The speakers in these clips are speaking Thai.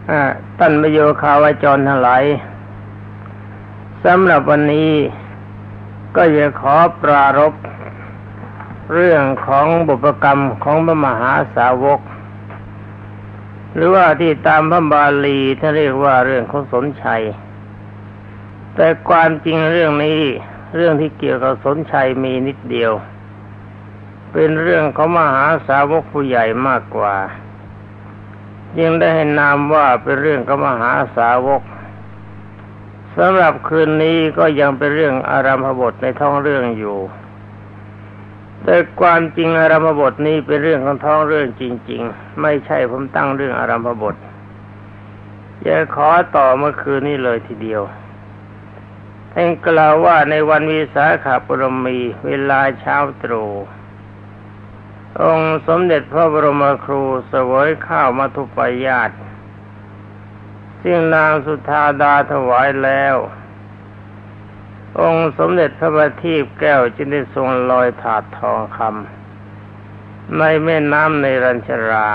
ท่านประโยคาวจรทั้งหลายสำหรับวันนี้ก็จะขอปรารภเรื่องของบุพกรรมของพระมหาสาวกหรือว่าที่ตามพระบาลีท่านเรียกว่าเรื่องของสนชัยแต่ความจริงเรื่องนี้เรื่องที่เกี่ยวกับสนชัยมีนิดเดียวเป็นเรื่องของมหาสาวกผู้ใหญ่มากกว่ายังได้ให้นามว่าเป็นเรื่องของมหาสาวกสำหรับคืนนี้ก็ยังเป็นเรื่องอารัมภบทในท้องเรื่องอยู่แต่ความจริงอารัมภบทนี้เป็นเรื่องของท้องเรื่องจริงๆไม่ใช่ผมตั้งเรื่องอารัมภบทจะขอต่อเมื่อคืนนี้เลยทีเดียวท่านกล่าวว่าในวันวิสาขบรมีเวลาเช้าตรู่องค์สมเด็จพระบรมครูเสวยข้าวมัทุปายาตซึ่งนางสุธาดาถวายแล้วองค์สมเด็จพระบัณฑิตแก้วจึงได้ทรงลอยถาดทองคำในแม่น้ำในรัญชรา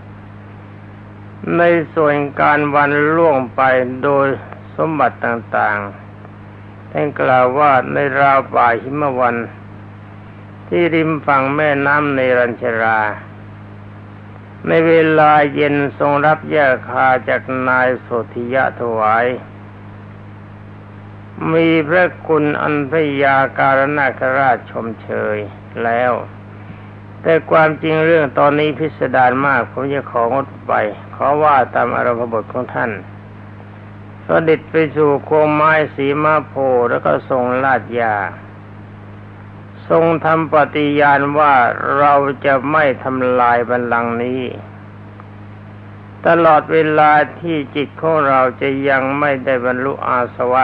ในส่วนการวันล่วงไปโดยสมบัติต่างๆท่านกล่าวว่าในราวป่าหิมวันที่ริมฝั่งแม่น้ำในรัญชราในเวลาเย็นทรงรับแยกคาจากนายโสธิยะถวายมีพระคุณอันพยาการนาคราชชมเชยแล้วแต่ความจริงเรื่องตอนนี้พิสดารมากผมจะของดไปขอว่าตามอารัมภบทของท่านเสด็จไปสู่โคมไม้สีมาโพแล้วก็ทรงลาดยาทรงทำปฏิญาณว่าเราจะไม่ทำลายบัลลังก์นี้ตลอดเวลาที่จิตของเราจะยังไม่ได้บรรลุอาสวะ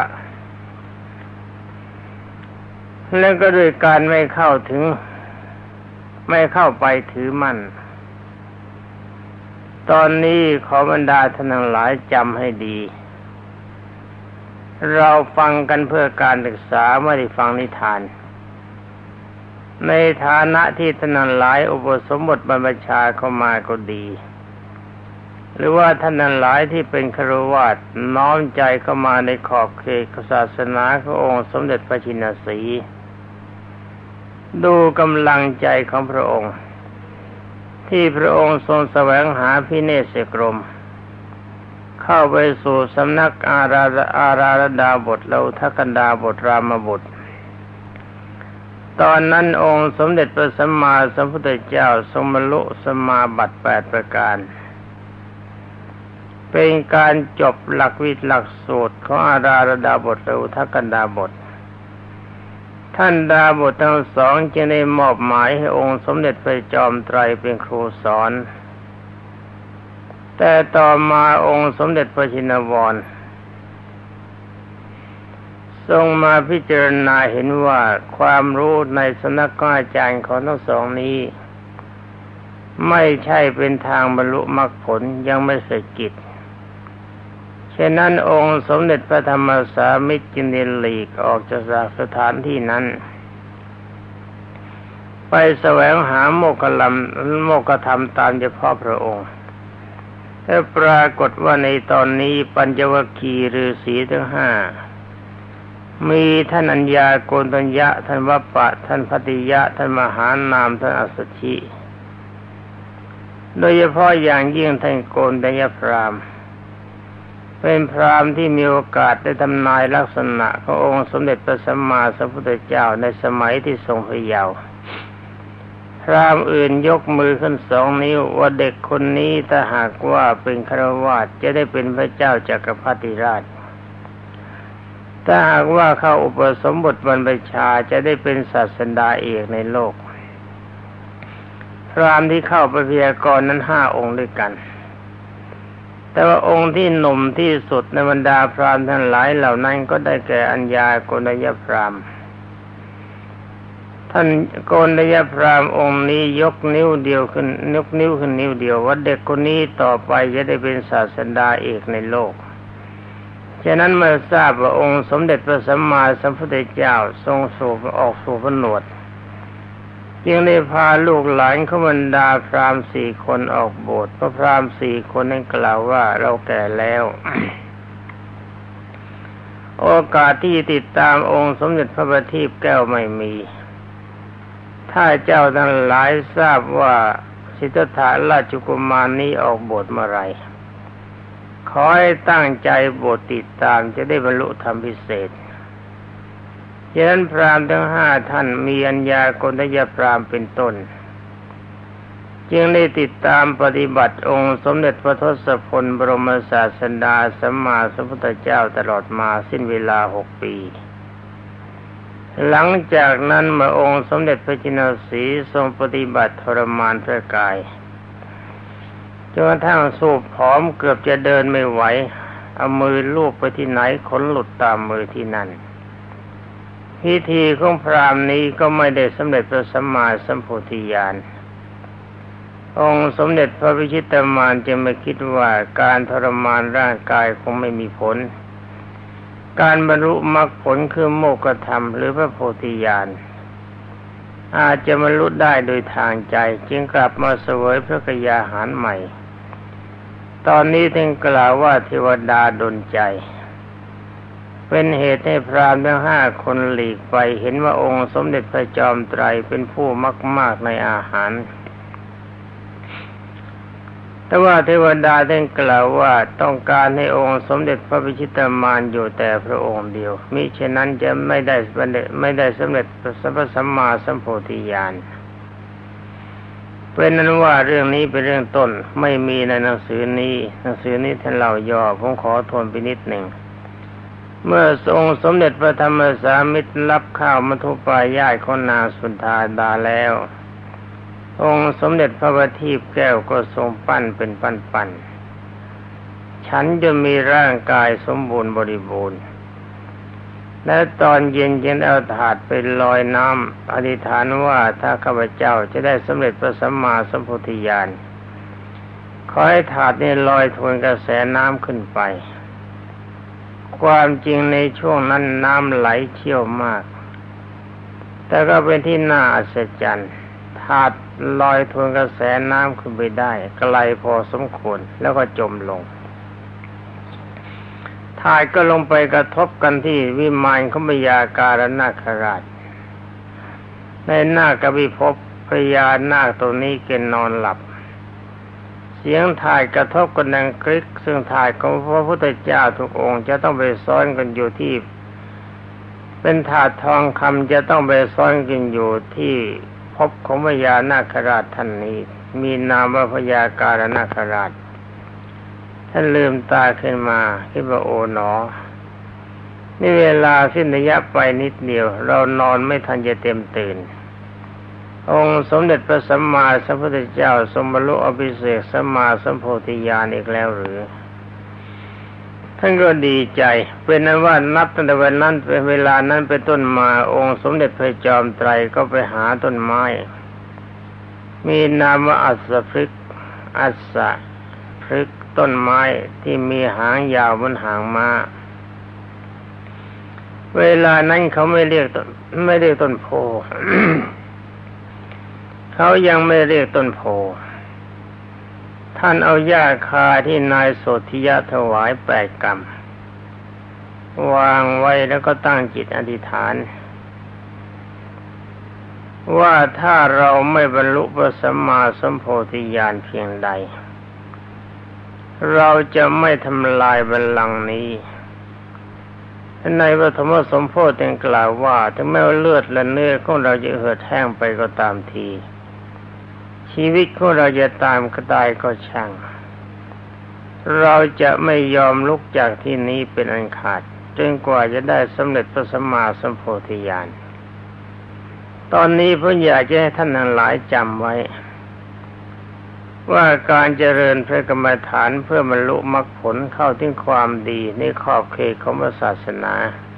และก็ด้วยการไม่เข้าไปถือมั่นตอนนี้ขอบรรดาท่านทั้งหลายจำให้ดีเราฟังกันเพื่อการศึกษาไม่ได้ฟังนิทานในฐานะที่ท่านทั้งหลายอุปสมบทบรรพชาเข้ามาก็ดีหรือว่าท่านทั้งหลายที่เป็นฆราวาสน้อมใจเข้ามาในขอบเขตศาสนาขององค์สมเด็จพระชินสีห์ดูกำลังใจของพระองค์ที่พระองค์ทรงแสวงหาพิเนศกรมเข้าไปสู่สำนักอาราธดาบทและอุทกันดาบทรามบุตรตอนนั้นองค์สมเด็จพระสัมมาสัมพุทธเจ้าทรงบรรลุสมาบัติ8ประการเป็นการจบหลักวิทย์หลักสูตรของอาราธดาบทและอุทกันดาบทท่านดาบททั้งสองจึงได้มอบหมายให้องค์สมเด็จพระจอมไตรเป็นครูสอนแต่ต่อมาองค์สมเด็จพระชินวรทรงมาพิจารณาเห็นว่าความรู้ในสำนักอาจารย์ของทั้งสองนี้ไม่ใช่เป็นทางบรรลุมรรคผลยังไม่เสร็จกิจฉะนั้นองค์สมเด็จพระธรรมสามิตรจึงได้หลีกออกจากสถานที่นั้นไปแสวงหาโมกขธรรมตามเฉพาะพระองค์แต่ปรากฏว่าในตอนนี้ปัญจวัคคีย์ฤาษีทั้งห้ามีท่านอัญญาโกณฑัญญะท่านวัปปะท่านพัทติยะท่านมหานามท่านอัสสชิโดยเฉพาะอย่างยิ่งท่านโกณฑัญญพราหมณ์เป็นพราหมณ์ที่มีโอกาสได้ทำนายลักษณะขององค์สมเด็จพระสัมมาสัมพุทธเจ้าในสมัยที่ทรงพระเยาว์พราหมณ์อื่นยกมือขึ้น2 นิ้วว่าเด็กคนนี้ถ้าหากว่าเป็นฆราวาสจะได้เป็นพระเจ้าจักรพรรดิราชถ้าหากว่าเข้าอุปสมบทบรรพชาจะได้เป็นศาสดาเอกในโลกพราหมณ์ที่เข้าไปพยากรณ์นั้น5 องค์ด้วยกันแต่ว่าองค์ที่หนุ่มที่สุดในบรรดาพราหมณ์ทั้งหลายเหล่านั้นก็ได้แก่อัญญาโกณฑัญญพราหมณ์ท่านโกณฑัญญพราหมณ์องค์นี้ยกนิ้วขึ้นนิ้วเดียวว่าเด็กคนนี้ต่อไปจะได้เป็นศาสดาเอกในโลกฉะนั้นเมื่อทราบว่าองค์สมเด็จพระสัมมาสัมพุทธเจ้าทรงออกสู่ผนวดจึงได้พาลูกหลานของบรรดาพราหมณ์4 คนออกบวชเพราะพราหมณ์4 คนนั้นกล่าวว่าเราแก่แล้ว โอกาสที่ติดตามองค์สมเด็จพระบัณฑิตแก้วไม่มี ถ้าเจ้าทั้งหลายทราบว่าสิทธัตถะราชกุมารนี้ออกบวชเมื่อไรขอให้ตั้งใจบวชติดตามจะได้บรรลุธรรมพิเศษฉะนั้นพราหมณ์ทั้ง5 ท่านมีอัญญาโกณฑยพราหมณ์เป็นต้นจึงได้ติดตามปฏิบัติองค์สมเด็จพระทศพลบรมศาสดาสัมมาสัมพุทธเจ้าตลอดมาสิ้นเวลา6 ปีหลังจากนั้นเมื่อองค์สมเด็จพระจินสีห์ทรงปฏิบัติทรมานพระกายจนกระทั่งสูบผอมเกือบจะเดินไม่ไหวเอามือลูบไปที่ไหนขนหลุดตามมือที่นั่นพิธีของพราหมณ์นี้ก็ไม่ได้สำเร็จพระสัมมาสัมโพธิญาณองค์สมเด็จพระวิชิตมารจึงไม่คิดว่าการทรมานร่างกายคงไม่มีผลการบรรลุมรรคผลคือโมกขธรรมหรือพระโพธิญาณอาจจะบรรลุได้โดยทางใจจึงกลับมาเสวยพระกยาหารใหม่ตอนนี้ถึงกล่าวว่าเทวดาดลใจเป็นเหตุให้พราหมณ์ทั้ง5 คนหลีกไปเห็นว่าองค์สมเด็จพระจอมไตรเป็นผู้มากในอาหารแต่ว่าเทวดาได้กล่าวว่าต้องการให้องค์สมเด็จพระวิชิตมารอยู่แต่พระองค์เดียวมิฉะนั้นจะไม่ได้สำเร็จพระสัมมาสัมโพธิญาณเป็นนั้นว่าเรื่องนี้เป็นเรื่องต้นไม่มีในหนังสือนี้ท่านเล่าย่อผมขอทวนไปนิดหนึ่งเมื่อทรงสมเด็จพระธรรมสามิตรรับข้าวมัทุปายาตของนางสุนทาดาแล้วองค์สมเด็จพระบัณฑิตแก้วก็ทรงปั้นเป็นปั้นๆฉันจะมีร่างกายสมบูรณ์บริบูรณ์และตอนเย็นเอาถาดไปลอยน้ำอธิษฐานว่าถ้าข้าพเจ้าจะได้สำเร็จพระสัมมาสัมโพธิญาณขอให้ถาดนี้ลอยทวนกระแสน้ำขึ้นไปความจริงในช่วงนั้นน้ำไหลเชี่ยวมากแต่ก็เป็นที่น่าอัศจรรย์ถาดลอยทวนกระแสน้ำขึ้นไปได้ไกลพอสมควรแล้วก็จมลงถาดก็ลงไปกระทบกันที่วิมานของพญาการนาคราชในนาควิภพพญานาคตัวนี้แกนอนหลับเสียงถาดกระทบกันดังกริกซึ่งถาดของพระพุทธเจ้าทุกองค์จะต้องไปซ้อนกันอยู่ที่เป็นถาดทองคำจะต้องไปซ้อนกันอยู่ที่ภพของพญานาคราชท่านนี้มีนามว่าพญาการนาคราชท่านลืมตาขึ้นมาคิดว่าโอ๋หนอนี่เวลาสิ้นระยะไปนิดเดียวเรานอนไม่ทันจะเต็มตื่นองค์สมเด็จพระสัมมาสัมพุทธเจ้าทรงบรรลุอภิเษกสัมมาสัมโพธิญาณอีกแล้วหรือท่านก็ดีใจเป็นนั้นว่านับตั้งแต่วันนั้นเป็นเวลานั้นเป็นต้นมาองค์สมเด็จพระจอมไตรก็ไปหาต้นไม้มีนามว่าอัสสพฤกษ์อัสสพฤกษ์ต้นไม้ที่มีหางยาวเหมือนหางม้าเวลานั้นเขาไม่เรียกต้นโพ เขายังไม่เรียกต้นโพท่านเอาหญ้าคาที่นายโสธิยะถวาย8 กรัมวางไว้แล้วก็ตั้งจิตอธิษฐานว่าถ้าเราไม่บรรลุพระสัมมาสัมโพธิญาณเพียงใดเราจะไม่ทำลายบัลลังก์นี้ในปฐมสมโพธิกล่าวว่าถึงแม้ว่าเลือดและเนื้อของเราจะเหือดแห้งไปก็ตามทีชีวิตของเราจะตามก็ตายก็ช่างเราจะไม่ยอมลุกจากที่นี้เป็นอันขาดจนกว่าจะได้สำเร็จพระสัมมาสัมโพธิญาณตอนนี้ผมอยากจะให้ท่านทั้งหลายจำไว้ว่าการเจริญพระกรรมฐานเพื่อบรรลุมรรคผลเข้าถึงความดีในขอบเขตของศาสนา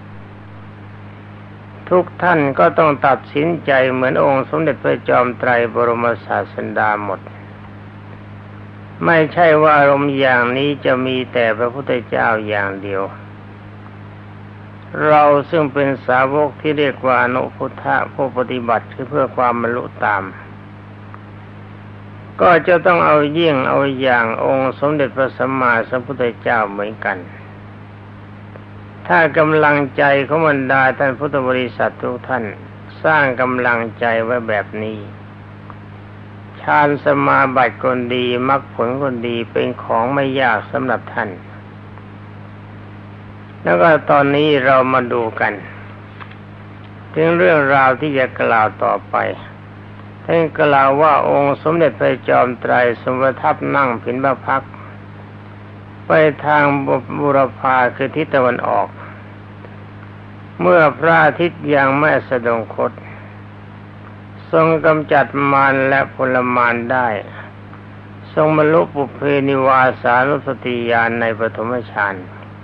ทุกท่านก็ต้องตัดสินใจเหมือนองค์สมเด็จพระจอมไตรบรมศาสดาหมดไม่ใช่ว่าอารมณ์อย่างนี้จะมีแต่พระพุทธเจ้าอย่างเดียวเราซึ่งเป็นสาวกที่เรียกว่าอนุพุทธะผู้ปฏิบัติเพื่อความบรรลุตามก็จะต้องเอาเยี่ยงเอาอย่างองค์สมเด็จพระสัมมาสัมพุทธเจ้าเหมือนกันถ้ากำลังใจของบรรดาท่านพุทธบริษัททุกท่านสร้างกำลังใจไว้แบบนี้ฌานสมาบัติคนดีมรรคผลคนดีเป็นของไม่ยากสำหรับท่านแล้วก็ตอนนี้เรามาดูกันถึงเรื่องราวที่จะกล่าวต่อไปท่านกล่าวว่าองค์สมเด็จพระจอมไตรทรงประทับนั่งผินพระพักตร์ไปทางบุรพาคือทิศตะวันออกเมื่อพระอาทิตย์ยังไม่สะดงคตทรงกำจัดมารและพลมารได้ทรงบรรลุปุเพนิวาสานุสติญาณในปฐมฌาน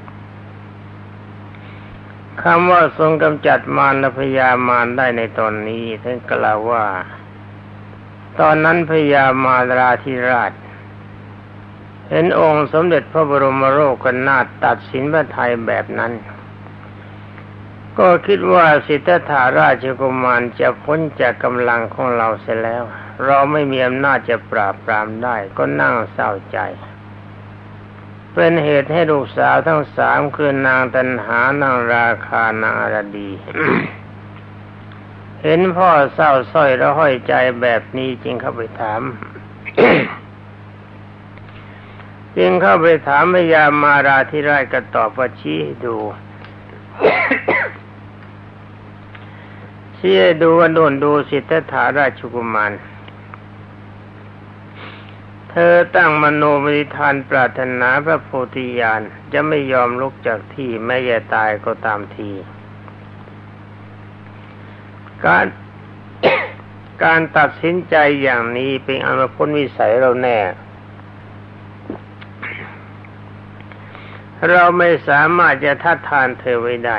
คำว่าทรงกำจัดมารและพยามารได้ในตอนนี้ท่านกล่าวว่าตอนนั้นพญามาราธิราชเห็นองค์สมเด็จพระบรมโลกนาถตัดสินพระทัยแบบนั้นก็คิดว่าสิทธัตถาราชกุมารจะพ้นจากกำลังของเราเสียแล้วเราไม่มีอำนาจจะปราบปรามได้ก็นั่งเศร้าใจเป็นเหตุให้ลูกสาวทั้งสามคือนางตัณหานางราคานางอรดี เห็นพ่อเศร้าส้อยและห้อยใจแบบนี้จึงเข้าไปถาม จึงเข้าไปถามพญามาราธิราชก็ตอบว่าชี้ให้ดู ชี้ให้ดูว่าโน่นดูสิทธัตถาราชกุมารเธอตั้งมโนมยิธานปรารถนาพระโพธิญาณจะไม่ยอมลุกจากที่แม้จะตายก็ตามทีการตัดสินใจอย่างนี้เป็นอันพ้นวิสัยเราแน่เราไม่สามารถจะทัดทานเธอไว้ได้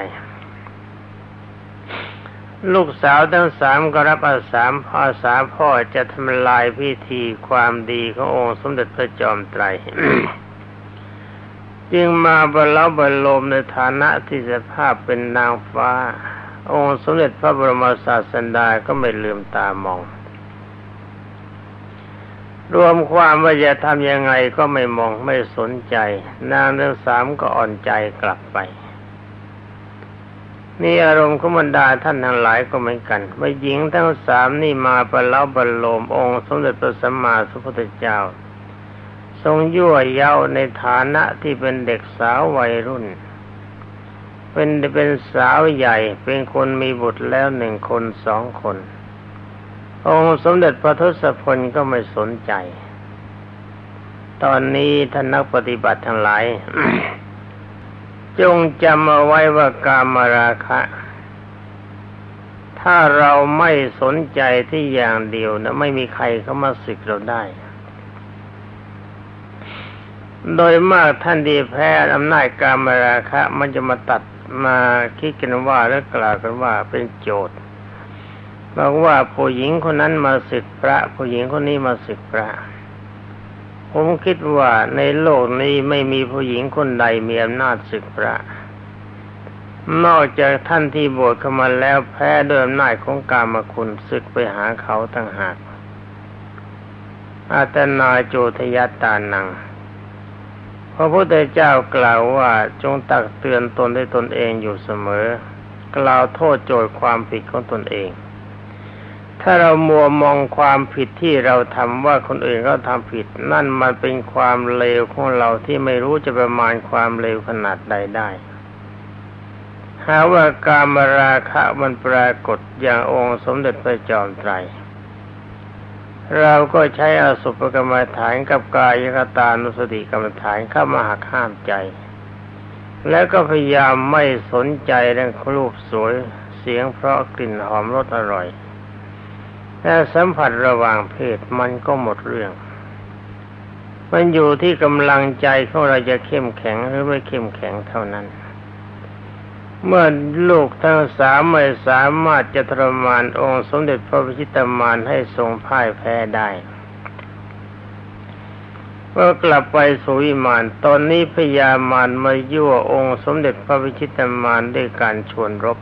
ลูกสาวทั้งสามก็รับอาสาพ่อจะทำลายพิธีความดีขององค์สมเด็จพระจอมไตร จึงมาบรรลุบรรโลมในฐานะที่สภาพเป็นนางฟ้าองค์สมเด็จพระบรมศาสดาก็ไม่ลืมตามองรวมความว่าจะทำยังไงก็ไม่มองไม่สนใจนางทั้งสามก็อ่อนใจกลับไปนี่อารมณ์ของบรรดาท่านทั้งหลายก็เหมือนกันว่าหญิงทั้งสามนี่มาประเล้าบรรโลมองค์สมเด็จพระสัมมาสัมพุทธเจ้าทรงยั่วเย้าในฐานะที่เป็นเด็กสาววัยรุ่นเป็นสาวใหญ่เป็นคนมีบุตรแล้ว1 คน 2 คนองค์สมเด็จพระทศพลก็ไม่สนใจตอนนี้ท่านนักปฏิบัติทั้งหลาย จงจำเอาไว้ว่ากามราคะถ้าเราไม่สนใจที่อย่างเดียวนะไม่มีใครเข้ามาสึกเราได้โดยมากท่านที่แพ้อำนาจกามราคะมันจะมาตัดมาคิดกันว่าและกล่าวกันว่าเป็นโจทย์บอกว่าผู้หญิงคนนั้นมาสึกพระผู้หญิงคนนี้มาสึกพระผมคิดว่าในโลกนี้ไม่มีผู้หญิงคนใดมีอำนาจสึกพระนอกจากท่านที่บวชเข้ามาแล้วแพ้ด้วยอำนาจของกามคุณสึกไปหาเขาต่างหากอาตนาโจทยัตตานังพระพุทธเจ้ากล่าวว่าจงตักเตือนตนด้วยตนเองอยู่เสมอกล่าวโทษโจทย์ความผิดของตนเองถ้าเรามัวมองความผิดที่เราทำว่าคนอื่นเขาทำผิดนั่นมันเป็นความเลวของเราที่ไม่รู้จะประมาณความเลวขนาดใดได้หาว่ากามราคะมันปรากฏอย่างองค์สมเด็จพระจอมไตรเราก็ใช้อสุภกรรมฐานกับกายคตานุสติกรรมฐานเข้ามาหักห้ามใจแล้วก็พยายามไม่สนใจเรื่องรูปสวยเสียงเพราะกลิ่นหอมรสอร่อยแต่สัมผัสระหว่างเพศมันก็หมดเรื่องมันอยู่ที่กำลังใจของเราจะเข้มแข็งหรือไม่เข้มแข็งเท่านั้นเมื่อลูกทั้งสามไม่สามารถจะทรมานองค์สมเด็จพระพิชิตมารให้ทรงพ่ายแพ้ได้เมื่อกลับไปสู่วิมานตอนนี้พญามารมายั่วองค์สมเด็จพระวิชิตมารด้วยการชวนรบ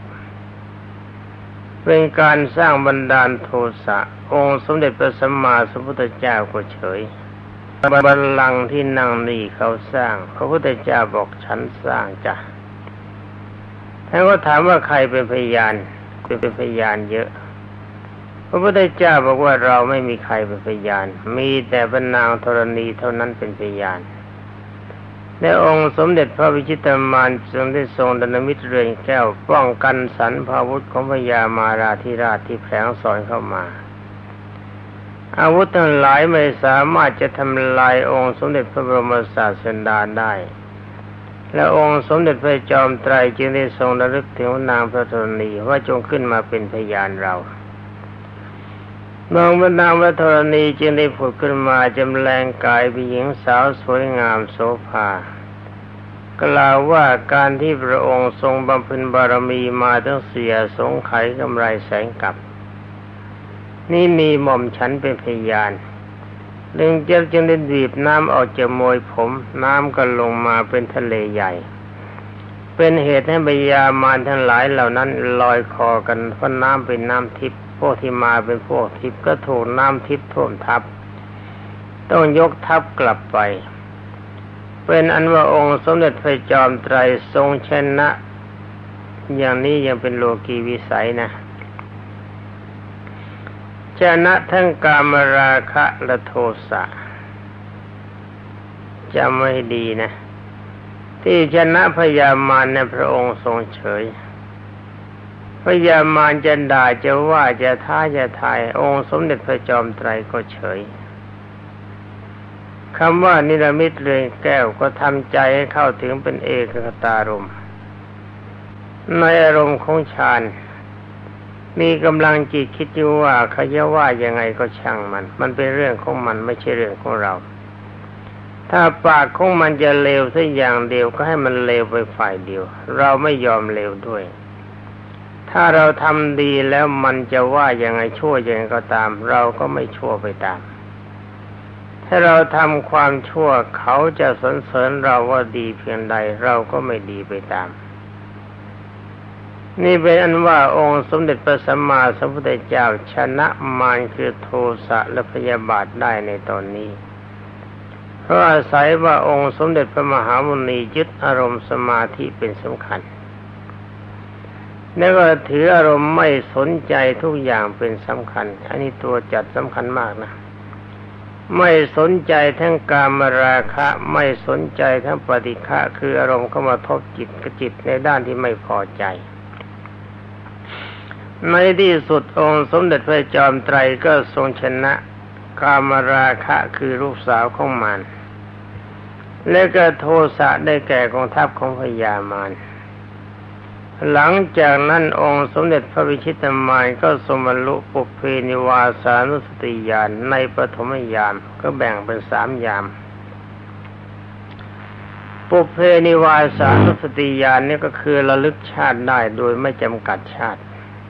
เป็นการสร้างบันดาลโทสะองค์สมเด็จพระสัมมาสัมพุทธเจ้าก็เฉยบัลลังก์ที่นั่งนี่เขาสร้างพระพุทธเจ้าบอกฉันสร้างจ้ะท่านก็ถามว่าใครเป็นพยานเป็นพยานเยอะพระพุทธเจ้าบอกว่าเราไม่มีใครเป็นพยานมีแต่พระนางธรณีเท่านั้นเป็นพยานในองค์สมเด็จพระวิชิตมารทรงได้ทรงดำมิตรเรือนแก้วป้องกันสันพาวุธของพญามาราธิราชที่แผลงสอนเข้ามาอาวุธทั้งหลายไม่สามารถจะทำลายองค์สมเด็จพระบรมศาสดาได้และองค์สมเด็จพระจอมไตรจึงได้ทรงระลึกถึงนางพระธรณีว่าจงขึ้นมาเป็นพยานเรานางพระธรณีจึงได้ผุดขึ้นมาจำแรงกายเป็นหญิงสาวสวยงามโสภากล่าวว่าการที่พระองค์ทรงบำเพ็ญบารมีมาทั้งเสียสงไขกำไรแสงกับนี่มีหม่อมฉันเป็นพยานจึงได้บีบน้ำออกจากมวยผมน้ำก็ลงมาเป็นทะเลใหญ่เป็นเหตุให้พญามารทั้งหลายเหล่านั้นลอยคอกันเพราะน้ำเป็นน้ำทิพย์พวกที่มาเป็นพวกทิพย์ก็ถูกน้ำทิพย์ท่วมทับต้องยกทัพกลับไปเป็นอันว่าองค์สมเด็จพระจอมไตรทรงชนะอย่างนี้ยังเป็นโลกีวิสัยนะชนะทั้งกามราคะและโทสะจำไว้ดีนะที่ชนะพญามารในพระองค์ทรงเฉยพญามารจะด่าจะว่าจะท้าจะทายองค์สมเด็จพระจอมไตรก็เฉยคำว่านิรมิตเรือนแก้วก็ทำใจให้เข้าถึงเป็นเอกคตารมณ์ในอารมณ์ของฌานมีกำลังจิตคิดอยู่ว่าเขาจะว่ายังไงก็ช่างมันเป็นเรื่องของมันไม่ใช่เรื่องของเราถ้าปากของมันจะเลวสักอย่างเดียวก็ให้มันเลวไปฝ่ายเดียวเราไม่ยอมเลวด้วยถ้าเราทำดีแล้วมันจะว่ายังไงชั่วยังไงก็ตามเราก็ไม่ชั่วไปตามถ้าเราทำความชั่วเขาจะสรรเสริญเราว่าดีเพียงใดเราก็ไม่ดีไปตามนี่เป็นอันว่าองค์สมเด็จพระสัมมาสัมพุทธเจ้าชนะมารคือโทสะและพยาบาทได้ในตอนนี้เพราะอาศัยว่าองค์สมเด็จพระมหามุนียึดอารมณ์สมาธิเป็นสำคัญแล้วก็ถืออารมณ์ไม่สนใจทุกอย่างเป็นสำคัญอันนี้ตัวจัดสำคัญมากนะไม่สนใจทั้งกามราคะไม่สนใจทั้งปฏิฆะคืออารมณ์เข้ามาทบจิตกับจิตในด้านที่ไม่พอใจในที่สุดองค์สมเด็จพระจอมไตรก็ทรงชนะกามราคะคือลูกสาวของมารและก็โทสะได้แก่กองทัพของพญามารหลังจากนั้นองค์สมเด็จพระวิชิตมารก็ทรงบรรลุปุพเพนิวาสานุสติญาณในปฐมญาณก็แบ่งเป็น3 ยามปุพเพนิวาสานุสติญาณนี่ก็คือระลึกชาติได้โดยไม่จำกัดชาติ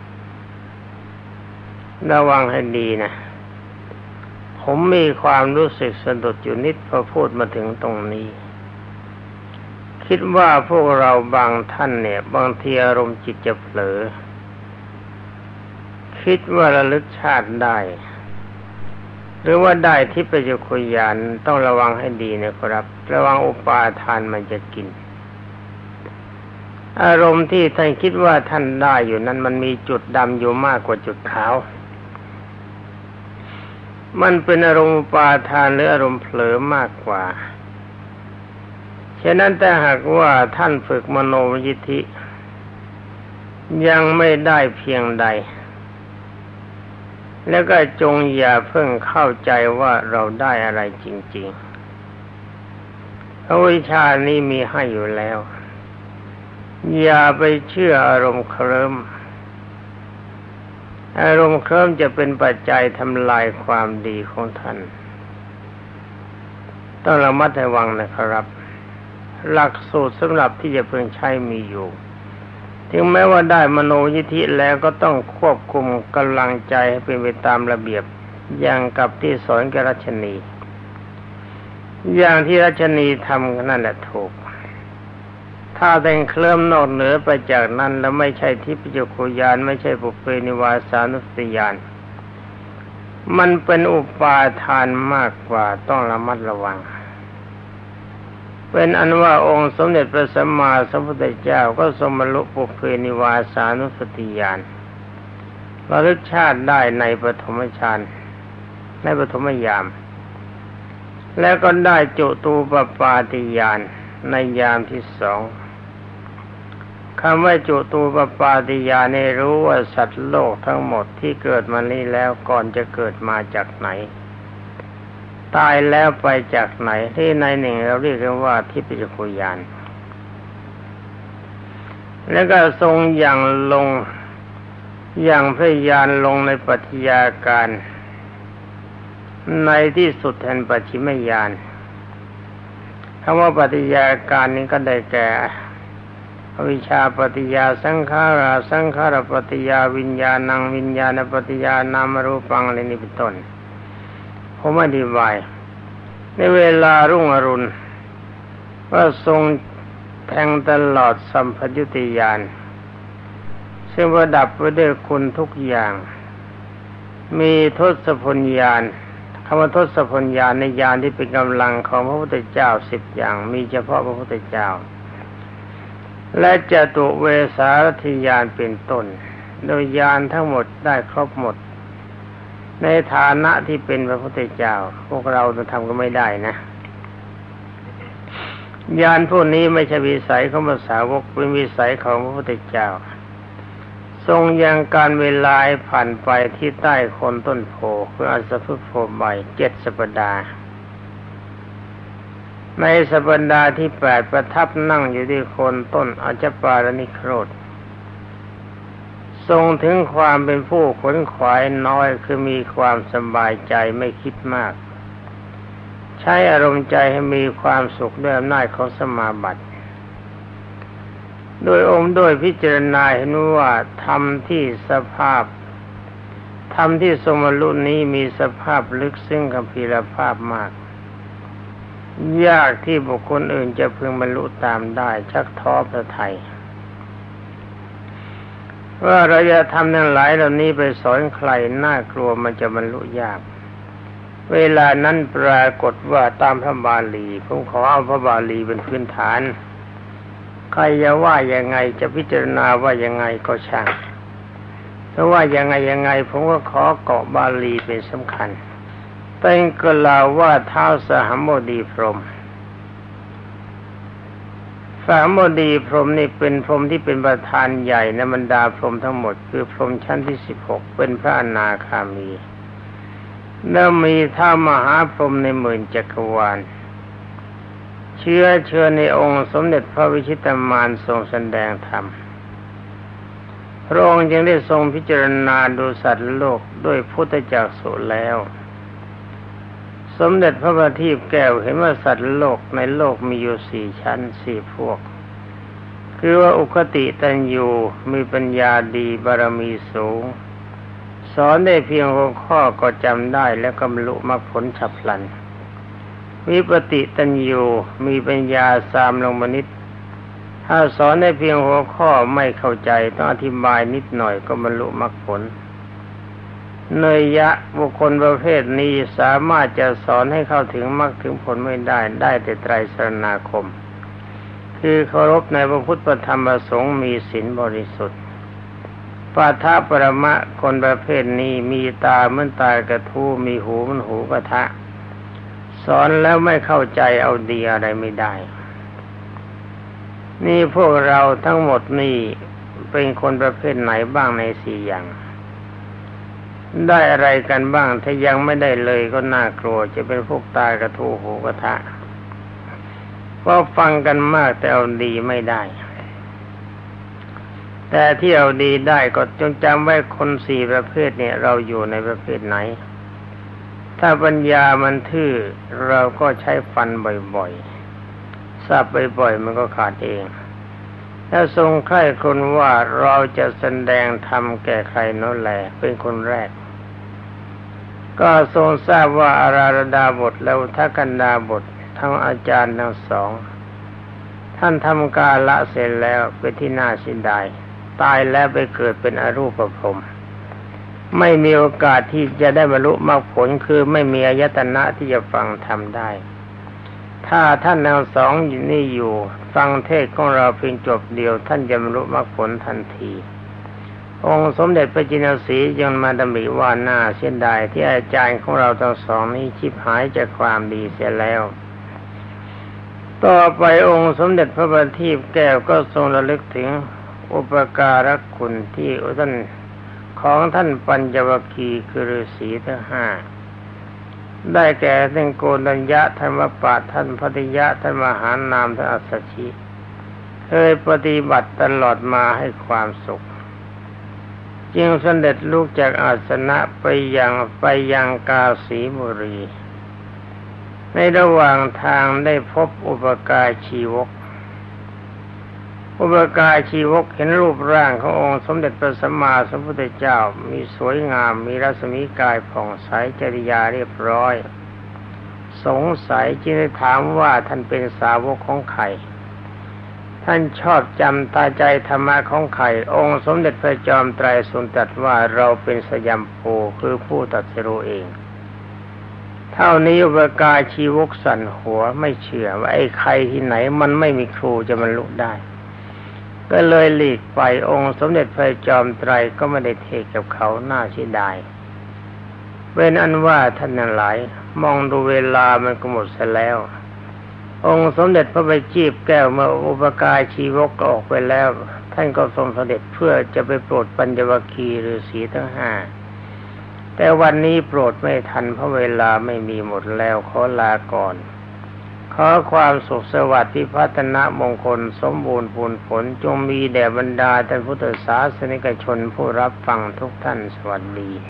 ระวังให้ดีนะผมมีความรู้สึกสะดุดอยู่นิดพอพูดมาถึงตรงนี้คิดว่าพวกเราบางท่านเนี่ยบางทีอารมณ์จิตจะเผลอคิดว่าระลึกชาติได้หรือว่าได้ทิพยคุญาณต้องระวังให้ดีนะครับระวังอุปาทานมันจะกินอารมณ์ที่ท่านคิดว่าท่านได้อยู่นั้นมันมีจุดดำอยู่มากกว่าจุดขาวมันเป็นอารมณ์อุปาทานหรืออารมณ์เผลอมากกว่าฉะนั้นแต่หากว่าท่านฝึกมโนมยิทธิยังไม่ได้เพียงใดแล้วก็จงอย่าเพิ่งเข้าใจว่าเราได้อะไรจริงๆเพราะวิชานี้มีให้อยู่แล้วอย่าไปเชื่ออารมณ์เคลิ้มอารมณ์เคลิ้มจะเป็นปัจจัยทำลายความดีของท่านต้องระมัดระวังนะครับหลักสูตรสำหรับที่จะพึงใช้มีอยู่ถึงแม้ว่าได้มโนยิทธิแล้วก็ต้องควบคุมกำลังใจให้เป็นไปตามระเบียบอย่างกับที่สอนแก่รัชนีอย่างที่รัชนีทำนั่นแหละถูกถ้าแต่งเคลื่อนนอกเหนือไปจากนั้นแล้วไม่ใช่ทิพยจักขุญาณไม่ใช่ปุเพนิวาสานุสติญาณมันเป็นอุปาทานมากกว่าต้องระมัดระวังเป็นอันว่าองค์สมเด็จพระสัมมาสัมพุทธเจ้าก็ทรงบรรลุปุเพนิวาสานุสติญาณระลึกชาติได้ในปฐมฌานในปฐมยามแล้วก็ได้จุตูปปาติญาณในยามที่สองคำว่าจุตูปปาติญาณให้รู้ว่าสัตว์โลกทั้งหมดที่เกิดมานี้แล้วก่อนจะเกิดมาจากไหนตายแล้วไปจากไหนที่ในหนึ่งเราเรียกกันว่าทิพยจักขุญาณแล้วก็ทรงอย่างลงอย่างพระญาณลงในปัจจัยการในที่สุดแห่งปัจฉิมญาณคำว่าปัจจัยการนี้ก็ได้แก่อวิชชาปัจจยาสังขาราสังขารปัจจยาวิญญาณังวิญญาณปัจจยานามรูปังอะไรนี้เป็นต้นผมอธิบายในเวลารุ่งอรุณว่าทรงแทงตลอดสัมปยุตติญาณซึ่งประดับไว้ด้วยคุณทุกอย่างมีทศพลญาณคำว่าทศพลญาณในญาณที่เป็นกำลังของพระพุทธเจ้า10อย่างมีเฉพาะพระพุทธเจ้าและจตุเวสารถิญาณเป็นต้นโดยญาณทั้งหมดได้ครบหมดในฐานะที่เป็นพระพุทธเจ้าพวกเราจะทำก็ไม่ได้นะญาณพวกนี้ไม่ใช่วิสัยของพระสาวกเป็นวิสัยของพระพุทธเจ้าทรงยังการเวลาผ่านไปที่ใต้โคนต้นโพคืออัศพฤกษ์โพใบ7 สัปดาห์ในสัปดาห์ที่8ประทับนั่งอยู่ที่โคนต้นอัจฉปารนิโครธทรงถึงความเป็นผู้ขวนขวายน้อยคือมีความสบายใจไม่คิดมากใช้อารมณ์ใจให้มีความสุขด้วยอำนาจของสมาบัติโดยองค์โดยพิจารณาเห็นว่าธรรมที่ทรงบรรลุนี้มีสภาพลึกซึ้งกัมพีรภาพมากยากที่บุคคลอื่นจะพึงบรรลุตามได้ชักท้อพระทัยว่าเราจะทำทั้งหลายเหล่านี้ไปสอนใครน่ากลัวมันจะบรรลุยากเวลานั้นปรากฏว่าตามพระบาลีผมขอเอาพระบาลีเป็นพื้นฐานใครจะว่ายังไงจะพิจารณาว่ายังไงก็ช่างเพราะว่ายังไงผมก็ขอเกาะบาลีเป็นสำคัญเป็นกล่าวว่าท้าวสหัมบดีพรหมสหัมบดีพรหมนี่เป็นพรหมที่เป็นประธานใหญ่ในบรรดาพรหมทั้งหมดคือพรหมชั้นที่16เป็นพระอนาคามีแล้วมีท้าวมหาพรหมในหมื่นจักรวาลเชิญในองค์สมเด็จพระวิชิตามานทรงแสดงธรรมพระองค์จึงได้ทรงพิจารณาดูสัตว์โลกด้วยพุทธจักษุแล้วสมเด็จพระบัณฑิตแก้วเห็นว่าสัตว์โลกในโลกมีอยู่4 ชั้น4 พวกคือว่าอุคติตัญญูมีปัญญาดีบารมีสูงสอนได้เพียงหัวข้อก็จำได้และก็บรรลุมรรคผลฉับพลันวิปติตัญญูมีปัญญาสามลงมานิดถ้าสอนได้เพียงหัวข้อไม่เข้าใจต้องอธิบายนิดหน่อยก็บรรลุมรรคผลเนยยะบุคคลประเภทนี้สามารถจะสอนให้เข้าถึงมรรคถึงผลไม่ได้แต่ไตรสรณคมคือเคารพในพระพุทธธรรมประสงค์มีศีลบริสุทธิ์ปาทะปรมะคนประเภทนี้มีตาเหมือนตากระทู้มีหูเหมือนหูกระทะสอนแล้วไม่เข้าใจเอาดีอะไรไม่ได้นี่พวกเราทั้งหมดนี่เป็นคนประเภทไหนบ้างใน4 อย่างได้อะไรกันบ้างถ้ายังไม่ได้เลยก็น่ากลัวจะเป็นพวกตากระทู้หูกระทะเพราะฟังกันมากแต่เอาดีไม่ได้แต่ที่เอาดีได้ก็จงจำไว้คน4 ประเภทเนี่ยเราอยู่ในประเภทไหนถ้าปัญญามันทื่อเราก็ใช้ฟันบ่อยๆสับบ่อยๆมันก็ขาดเองถ้าทรงใคร่ครวญว่าเราจะแสดงธรรมแก่ใครโน้นแลเป็นคนแรกก็ทรงทราบว่าอาราธดาบทและอุทกันดาบทททั้งอาจารย์ทั้งสองท่านทำการละเสร็จแล้วเป็นที่น่าเสียดายตายแล้วไปเกิดเป็นอรูปพรหมไม่มีโอกาสที่จะได้บรรลุมรรคผลคือไม่มีอายตนะที่จะฟังธรรมได้ถ้าท่านทั้งสองอยู่นี่อยู่ฟังเทศน์ของเราเพียงจบเดียวท่านจะบรรลุมรรคผลทันทีองค์สมเด็จพระจินสียังมาดำริว่าน่าเสียดายที่อาจารย์ของเราทั้งสองนี้ชิบหายจากความดีเสียแล้วต่อไปองค์สมเด็จพระบัณฑิตแก้วก็ทรงระลึกถึงอุปการะคุณที่ท่านของท่านปัญจวัคคีย์คือฤาษีทั้งห้าได้แก่ท่านโกณัญญะท่านวปาท่านพัทยะท่านมหานามท่านอัสสชิเคยปฏิบัติตลอดมาให้ความสุขจึงเสด็จลุกจากอาสนะไปยังกาสีบุรีในระหว่างทางได้พบอุปการชีวกเห็นรูปร่างขององค์สมเด็จพระสัมมาสัมพุทธเจ้ามีสวยงามมีรัศมีกายผ่องใสจริยาเรียบร้อยสงสัยจึงได้ถามว่าท่านเป็นสาวกของใครท่านชอบจำตาใจธรรมะของใครองค์สมเด็จพระจอมไตรทรงตรัสว่าเราเป็นสยัมโพคือผู้ตรัสรู้เองเท่านี้อุปการชีวกสั่นหัวไม่เชื่อว่าไอ้ใครที่ไหนมันไม่มีครูจะบรรลุได้ก็เลยหลีกไปองค์สมเด็จพระจอมไตรก็ไม่ได้เทศกับเขาน่าเสียดายเป็นอันว่าท่านทั้งหลายมองดูเวลามันก็หมดเสียแล้วองค์สมเด็จพระบัณฑิตแก้วเมื่ออุปการชีวกออกไปแล้วท่านก็ทรงเสด็จเพื่อจะไปโปรดปัญจวัคคีย์ฤาษีทั้งห้าแต่วันนี้โปรดไม่ทันเพราะเวลาไม่มีหมดแล้วขอลาก่อนขอความสุขสวัสดิ์พิพัฒนมงคลสมบูรณ์ผลจงมีแด่บรรดาท่านพุทธศาสนิกชนผู้รับฟังทุกท่านสวัสดี